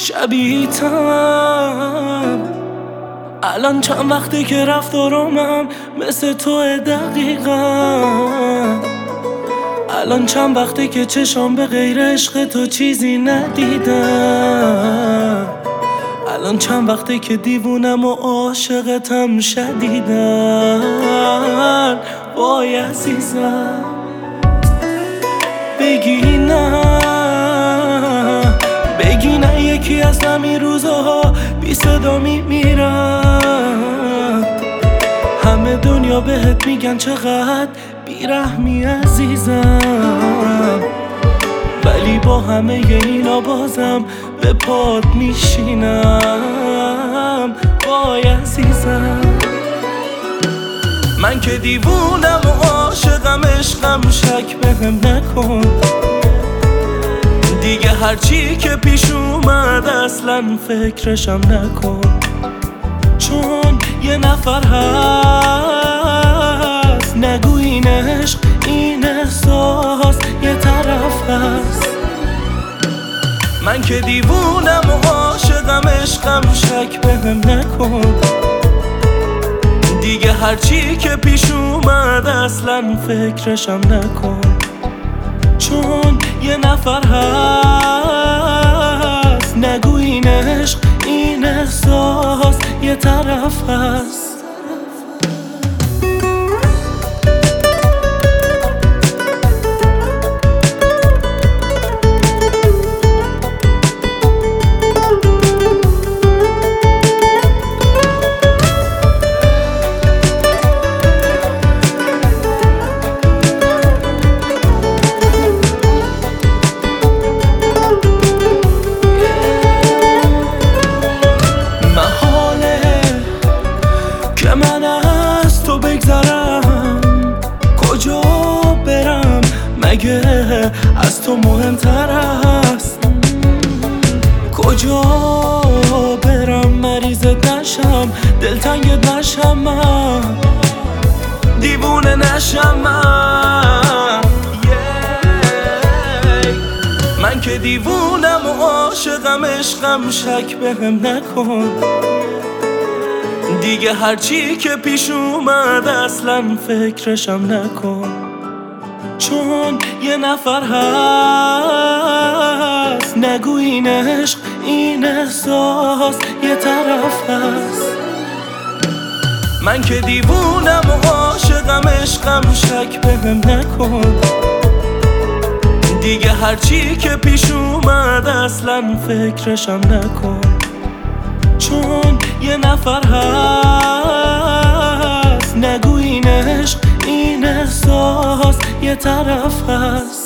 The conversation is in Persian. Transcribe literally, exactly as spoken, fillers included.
شبیه‌تم. الان چند وقتی که رفتارامم مثل تو دقیقا. الان چند وقتی که چشام به غیر عشق تو چیزی ندیدم. الان چند وقتی که دیوونم و عاشقتم شدیدن. وای عزیزم بگی نه، بگی نه یکی از همین روزها بی صدا میمیرم. همه دنیا بهت میگن چقدر بیرحمی عزیزم، ولی با همه اینا بازم به پات میشینم. وای عزیزم من که دیوونم و عاشقم، عشقم شک بهم نکن دیگه. هرچی که پیش اومد اصلا فکرشم نکن، چون یه نفر هست نگو این عشق این احساس یه طرف هست. من که دیوونم و عاشقم، عشقم شک بهم نکن دیگه. هرچی که پیش اومد اصلا فکرشم نکن، چون یه نفر هست نگو این عشق این احساس یه طرف هست. من از تو بگذرم کجا برم، مگه از تو مهمتر است؟ کجا برم مریضت نشم، دلتنگت نشم، من دیوونه نشم من. من که دیوونم و عاشقم، عشقم شک بهم نکن دیگه. هرچی که پیش اومد اصلا فکرشم نکن، چون یه نفر هست نگو این عشق این احساس یه طرف هست. من که دیوونم و عاشقم، عشقم شک بهم نکن دیگه. هرچی که پیش اومد اصلا فکرشم نکن، چون یه نفر هست نگو این عشق این احساس یه طرف هست.